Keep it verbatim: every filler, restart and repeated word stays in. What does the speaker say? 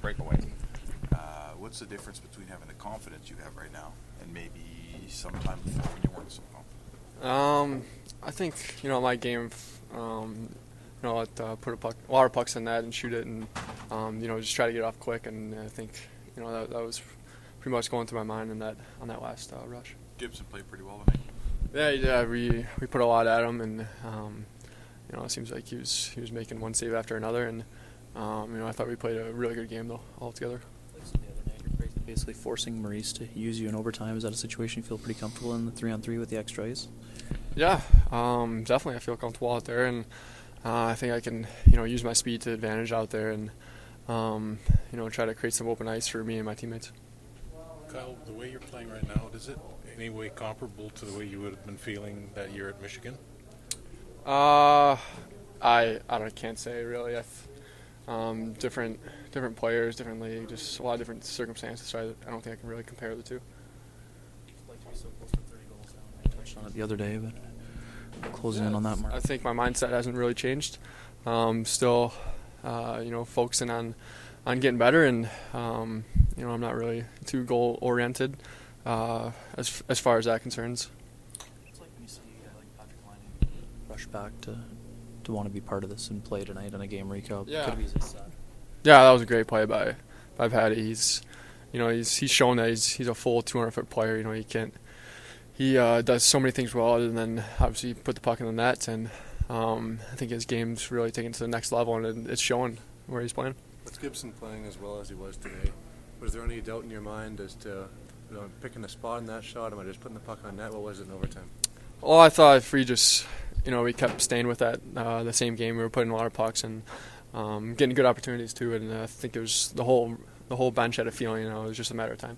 breakaway. Uh, what's the difference between having the confidence you have right now and maybe sometime before when you weren't so confident? Um, I think you know my game. Um, you know, I'd, uh, put a, puck, a lot of pucks in that and shoot it, and um, you know just try to get off quick. And I think you know that, that was pretty much going through my mind in that on that last uh, rush. Gibson played pretty well tonight. Yeah, yeah, we we put a lot at him, and um, you know it seems like he was he was making one save after another, and um, you know I thought we played a really good game though altogether. The other night, you're basically forcing Maurice to use you in overtime. Is that a situation you feel pretty comfortable in the three on three with the extra ice? Yeah, um, definitely. I feel comfortable out there, and uh, I think I can, you know, use my speed to advantage out there, and um, you know, try to create some open ice for me and my teammates. Kyle, the way you're playing right now, is it any way comparable to the way you would have been feeling that year at Michigan? Uh, I I don't, can't say really. I've, um, different different players, different league, just a lot of different circumstances. So I, I don't think I can really compare the two. Like to be so close to thirty goals now. I touched on it the other day, but closing yeah, in on that mark. I think my mindset hasn't really changed. Um, still, uh, you know, focusing on on getting better, and um, you know, I'm not really too goal oriented uh, as as far as that concerns. It's like when you see a guy like Patrick Laine rush back to to want to be part of this and play tonight in a game recap. Yeah. Could have easily said. Yeah, that was a great play by by Patty. He's, you know, he's he's shown that he's he's a full two hundred foot player. You know, he can't. He uh, does so many things well, other than obviously put the puck in the net, and um, I think his game's really taken to the next level, and it's showing where he's playing. With Gibson playing as well as he was today, was there any doubt in your mind as to, you know, picking a spot in that shot? Am I just putting the puck on net? What was it in overtime? Well, I thought if we just, you know, we kept staying with that uh, the same game, we were putting a lot of pucks and um, getting good opportunities too, and uh, I think it was the whole the whole bench had a feeling, you know, it was just a matter of time.